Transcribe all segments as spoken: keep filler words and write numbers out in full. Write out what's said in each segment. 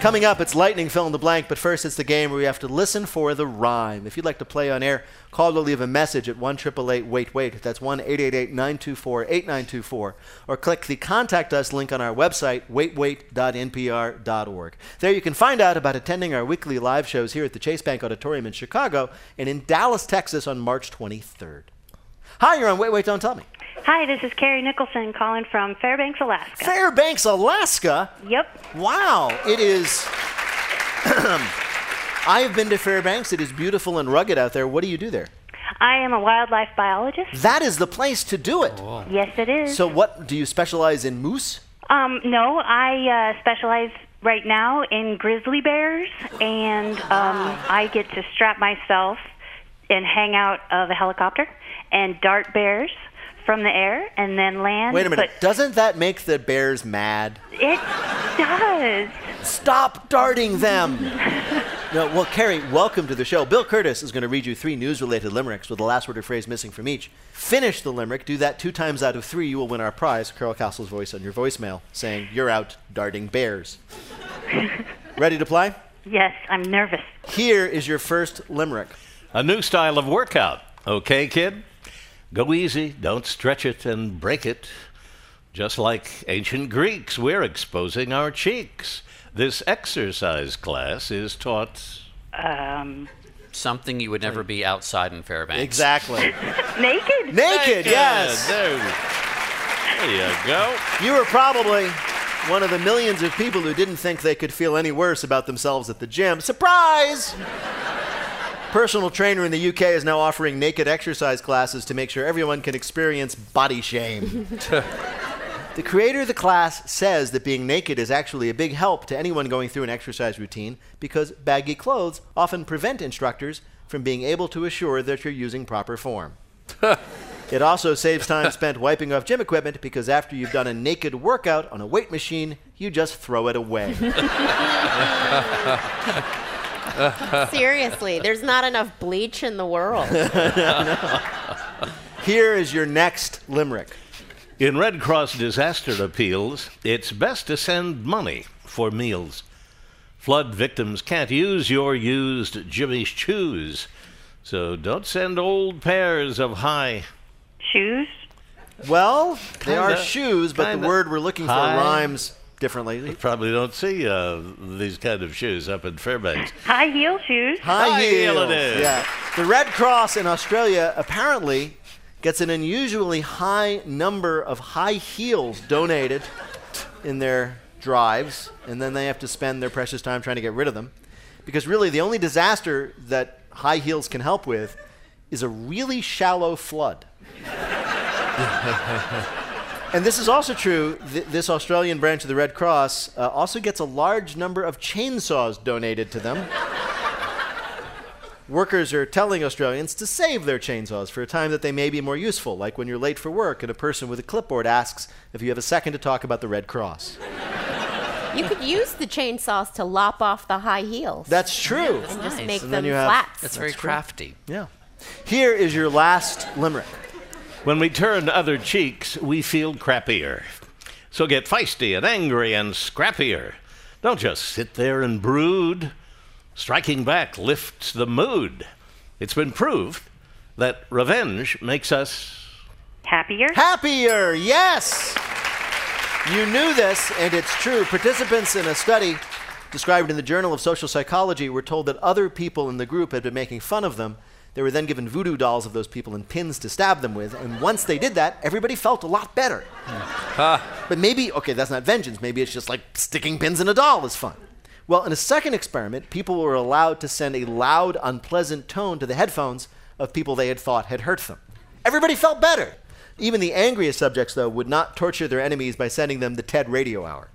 Coming up, it's lightning fill in the blank, but first it's the game where we have to listen for the rhyme. If you'd like to play on air, call or leave a message at one eight eight eight wait wait. That's one eight eight eight nine two four eight nine two four. Or click the Contact Us link on our website, wait wait dot n p r dot org. There you can find out about attending our weekly live shows here at the Chase Bank Auditorium in Chicago and in Dallas, Texas on March twenty-third. Hi, you're on Wait, Wait, Don't Tell Me. Hi, this is Carrie Nicholson calling from Fairbanks, Alaska. Fairbanks, Alaska? Yep. Wow. It is... I have been to Fairbanks. It is beautiful and rugged out there. What do you do there? I am a wildlife biologist. That is the place to do it. Oh. Yes, it is. So what, do you specialize in moose? Um, no, I uh, specialize right now in grizzly bears, and um, I get to strap myself and hang out of a helicopter and dart bears from the air and then land. Wait a minute. But Doesn't that make the bears mad? it does. Stop darting them. No, well, Carrie, welcome to the show. Bill Curtis is going to read you three news-related limericks with the last word or phrase missing from each. Finish the limerick. Do that two times out of three. You will win our prize, Carol Castle's voice on your voicemail, saying, "You're out darting bears." Ready to play? Yes, I'm nervous. Here is your first limerick. A new style of workout. Okay, kid? Go easy, don't stretch it and break it. Just like ancient Greeks, we're exposing our cheeks. This exercise class is taught... Um, Something you would never be outside in Fairbanks. Exactly. naked? Naked, yes. There, there you go. You were probably one of the millions of people who didn't think they could feel any worse about themselves at the gym. Surprise! Personal trainer in the U K is now offering naked exercise classes to make sure everyone can experience body shame. The creator of the class says that being naked is actually a big help to anyone going through an exercise routine because baggy clothes often prevent instructors from being able to assure that you're using proper form. It also saves time spent wiping off gym equipment because after you've done a naked workout on a weight machine, you just throw it away. Seriously, there's not enough bleach in the world. No. Here is your next limerick. In Red Cross disaster appeals, it's best to send money for meals. Flood victims can't use your used Jimmy's shoes, so don't send old pairs of high... Shoes? Well, they Kinda, are shoes, but kinda. the word we're looking for High. rhymes differently. You probably don't see uh, these kind of shoes up in Fairbanks. High heel shoes? High, High heel heels. it is. Yeah. The Red Cross in Australia apparently gets an unusually high number of high heels donated in their drives, and then they have to spend their precious time trying to get rid of them. Because really, the only disaster that high heels can help with is a really shallow flood. And this is also true. Th- this Australian branch of the Red Cross uh, also gets a large number of chainsaws donated to them. Workers are telling Australians to save their chainsaws for a time that they may be more useful, like when you're late for work and a person with a clipboard asks if you have a second to talk about the Red Cross. You could use the chainsaws to lop off the high heels. That's true. and just nice. make And then them you have- flats. That's very crafty. Yeah. Here is your last limerick. When we turn other cheeks, we feel crappier. So get feisty and angry and scrappier. Don't just sit there and brood. Striking back lifts the mood. It's been proved that revenge makes us... Happier? Happier, yes! You knew this, and it's true. Participants in a study described in the Journal of Social Psychology were told that other people in the group had been making fun of them. They were then given voodoo dolls of those people and pins to stab them with, and once they did that, everybody felt a lot better. But maybe, okay, that's not vengeance. Maybe it's just like sticking pins in a doll is fun. Well, in a second experiment, people were allowed to send a loud, unpleasant tone to the headphones of people they had thought had hurt them. Everybody felt better. Even the angriest subjects, though, would not torture their enemies by sending them the TED Radio Hour.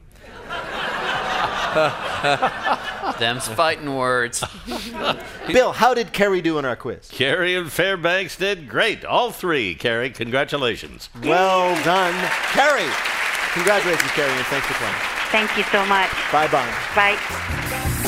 Them's fighting words. Bill, how did Kerry do in our quiz? Carrie and Fairbanks did great. All three, Carrie. Congratulations. Well done. Kerry! Congratulations, Kerry, and thanks for playing. Thank you so much. Bye-bye. Bye.